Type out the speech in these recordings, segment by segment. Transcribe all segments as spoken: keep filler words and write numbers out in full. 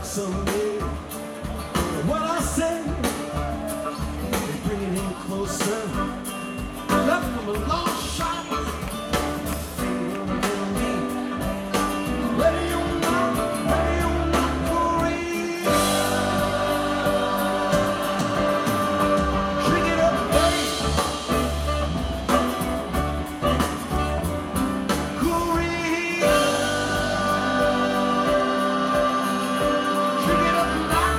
back someday. What I say, they bring it in closer. Left from a long shot. Ready or not, ready or not, Korea. Drink it up, baby. Korea. Drink it up now.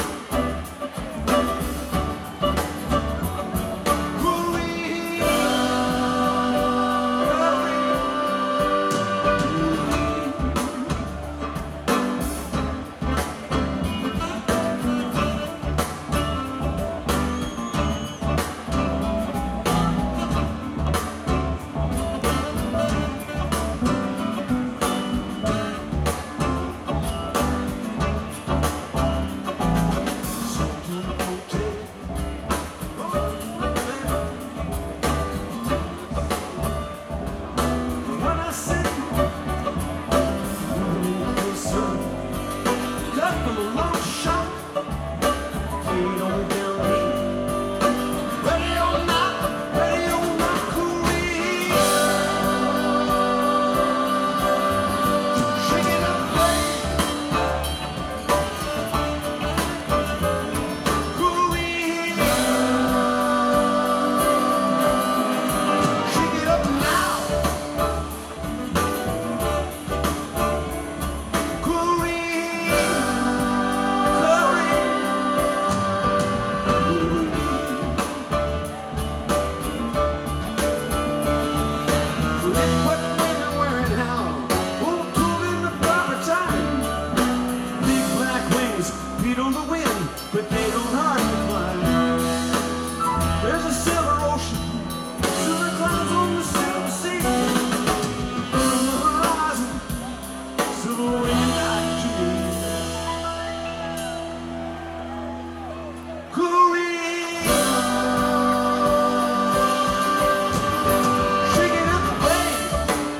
Beat on the wind, but they don't hardly climb. There's a silver ocean, silver clouds on the silver sea. On the horizon, silver wind like dreams. Korea, shake it up, babe.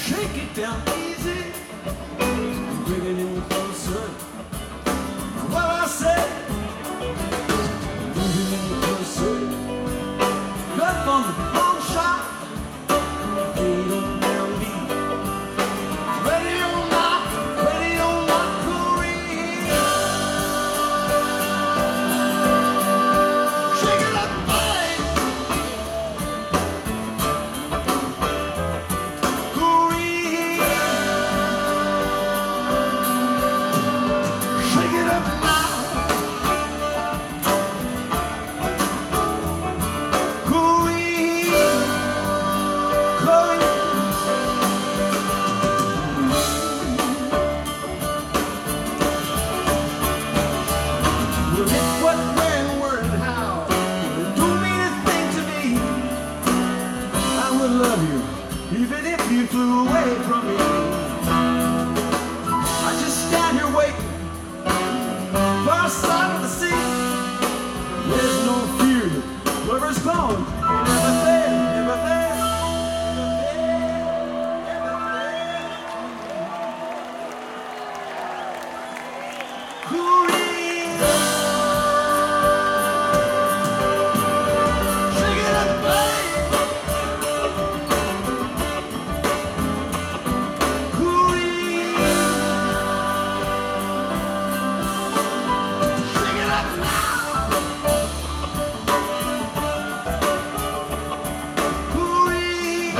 Shake it down easy, bring it in closer. Well, I said, bring it in closer. Cut from the long shot, fade on down deep. Ready or not, ready or not, Korea. Shake it up, buddy. Korea. Shake it up now. Korea. Korea. Well, it's what, when, where, and how. It don't mean a thing to me. I would love you, even if you flew away from me. I just stand here waiting, far side of the sea. There's no fear, whoever's gone, ain't never there, never there. Korea. Shake it up, babe. Korea. Shake it up now. Korea.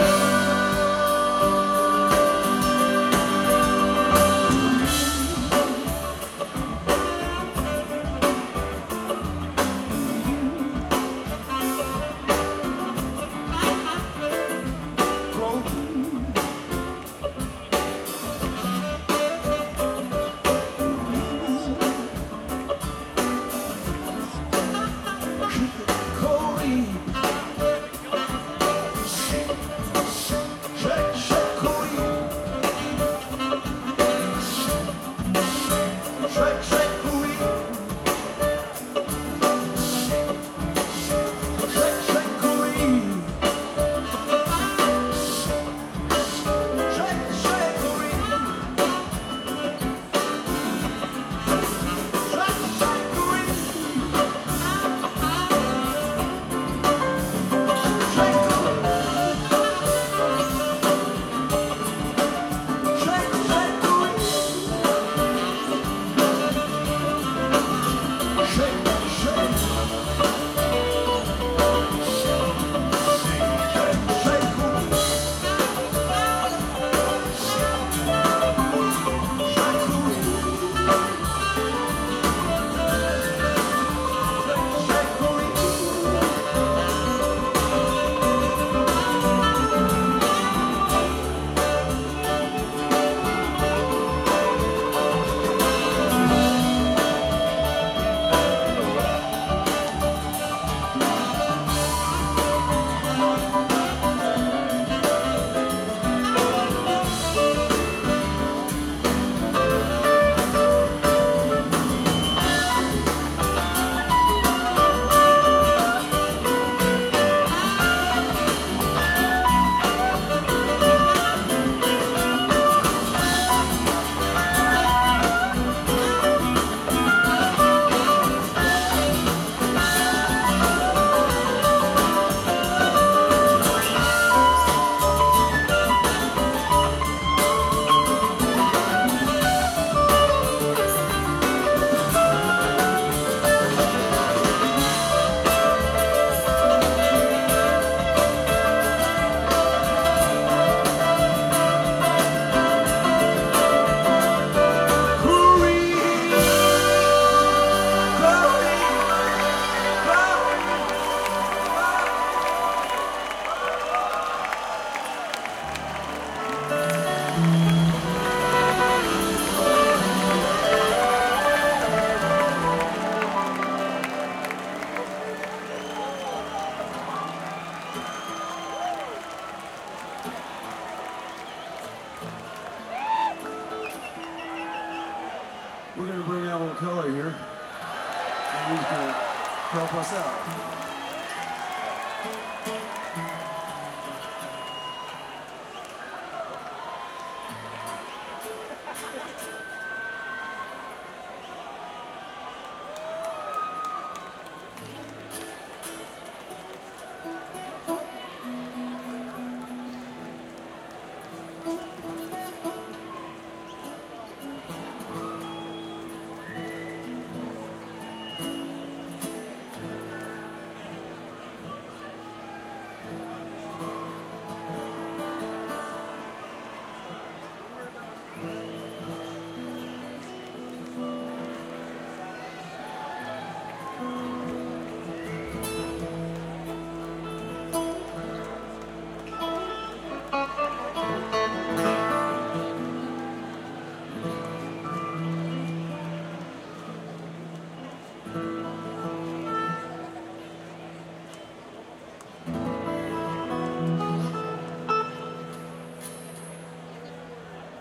We're going to bring Alan Kelly here, and he's going to help us out.